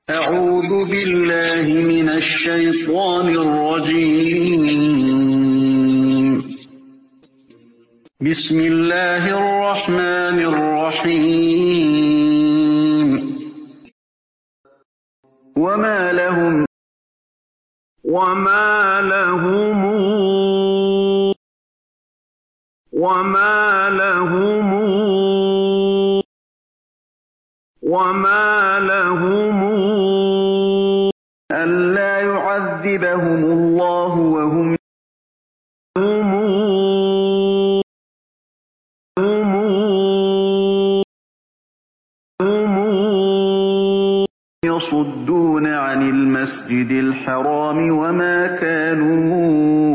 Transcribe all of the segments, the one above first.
أعوذ بالله من الشيطان الرجيم. بسم الله الرحمن الرحيم. وما لهم وما لهم وما لهم وما لهم ألا يعذبهم الله وهم يصدون عن المسجد الحرام وما كانوا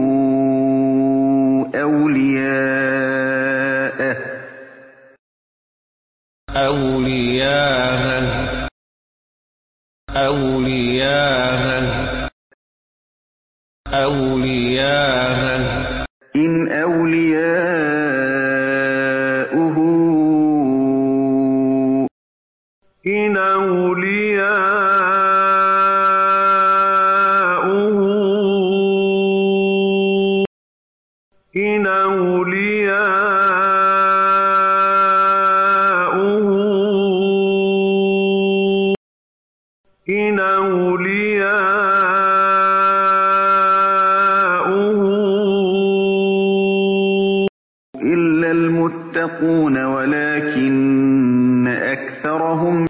أولياءه إن أولياؤه إن أولياؤه إلا المتقون ولكن أكثرهم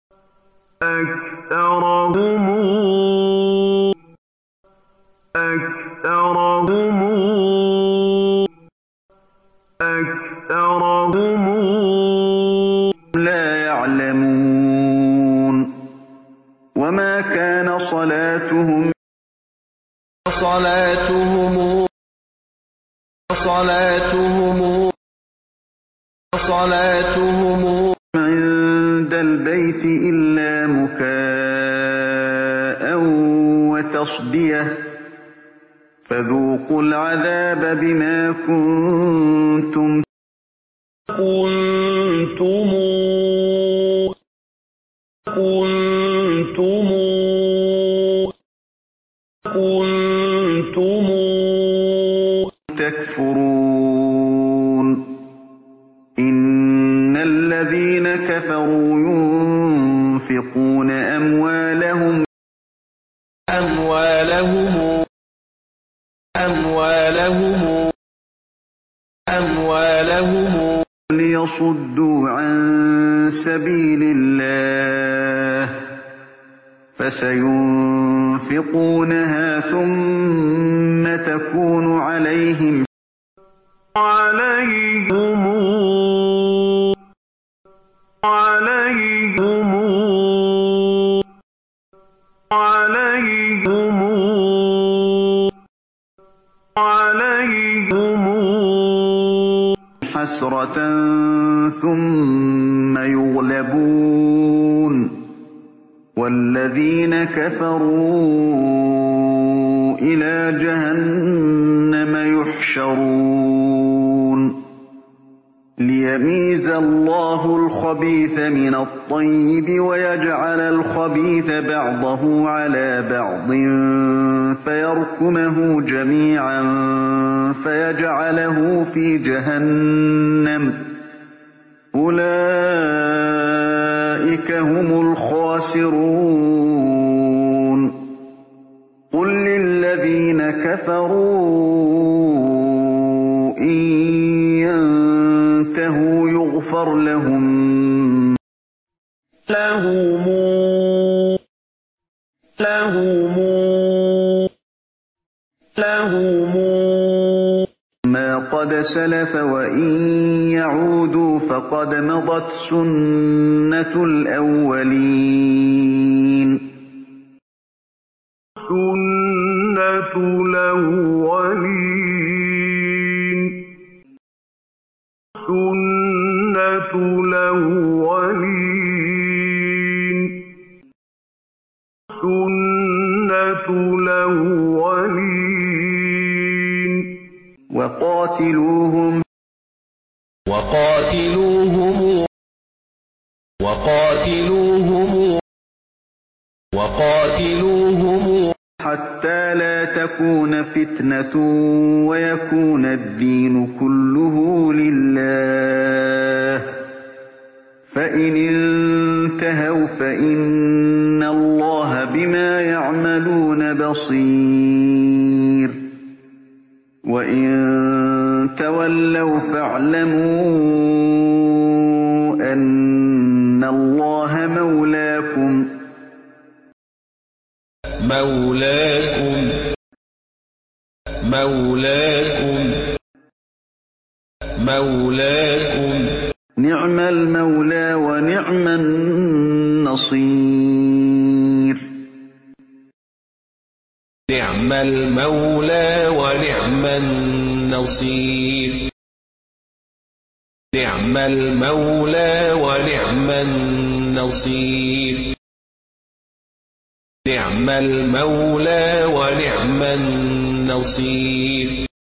لا يعلمون. وما كان صلاتهم عند البيت إلا مكاء وتصدية فذوقوا العذاب بما كنتم تكفرون. إن الذين كفروا ينفقون أموالهم ليصدوا عن سبيل الله فسينفقونها ثم تكون عليهم حسرة ثم يغلبون والذين كفروا إلى جهنم يحشرون ليميز الله الخبيث من الطيب ويجعل الخبيث بعضه على بعض فيركمه جميعا فيجعله في جهنم أولئك هم الخاسرون. قل للذين كفروا إن ينتهوا يغفر لهم ما قد سلف وإن يعودوا فقد مضت سنة الأولين. وقاتلوهم وقاتلوهم حتى لا تكون فتنة ويكون الدين كله لله فإن انتهوا فإن الله بما يعملون بصير وإن تولوا فاعلموا أن الله مولاكم نعم المولى ونعم النصير نعم المولى ونعم النصير نعم المولى ونعم النصير نعم المولى ونعم النصير